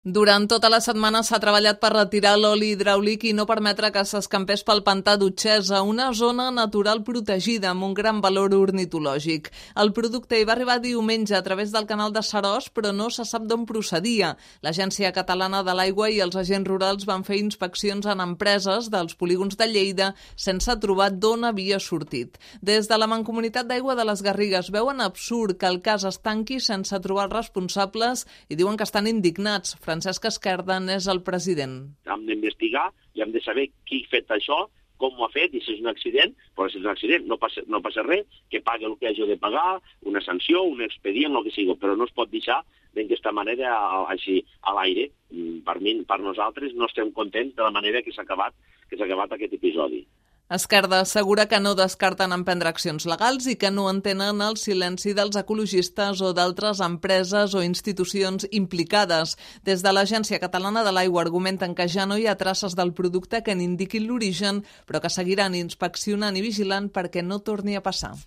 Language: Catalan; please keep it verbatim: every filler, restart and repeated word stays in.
Durant tota la setmana s'ha treballat per retirar l'oli hidràulic i no permetre que s'escampés pel pantà d'Utxesa, una zona natural protegida amb un gran valor ornitològic. El producte hi va arribar diumenge a través del canal de Seròs, però no se sap d'on procedia. L'Agència Catalana de l'Aigua i els agents rurals van fer inspeccions en empreses dels polígons de Lleida sense trobar d'on havia sortit. Des de la Mancomunitat d'Aigua de les Garrigues veuen absurd que el cas es tanqui sense trobar els responsables i diuen que estan indignats. Francesc Esquerda n'és el president. Hem d'investigar i hem de saber qui ha fet això, com ho ha fet, i si és un accident, però si és un accident no passa, no passa res, que pagui el que hagi de pagar, una sanció, un expedient, el que sigui, però no es pot deixar d'aquesta manera així a l'aire. Per mi, per nosaltres, no estem contents de la manera que s'ha acabat, que s'ha acabat aquest episodi. Esquerda assegura que no descarten emprendre accions legals i que no entenen el silenci dels ecologistes o d'altres empreses o institucions implicades. Des de l'Agència Catalana de l'Aigua argumenten que ja no hi ha traces del producte que n'indiquin l'origen, però que seguiran inspeccionant i vigilant perquè no torni a passar.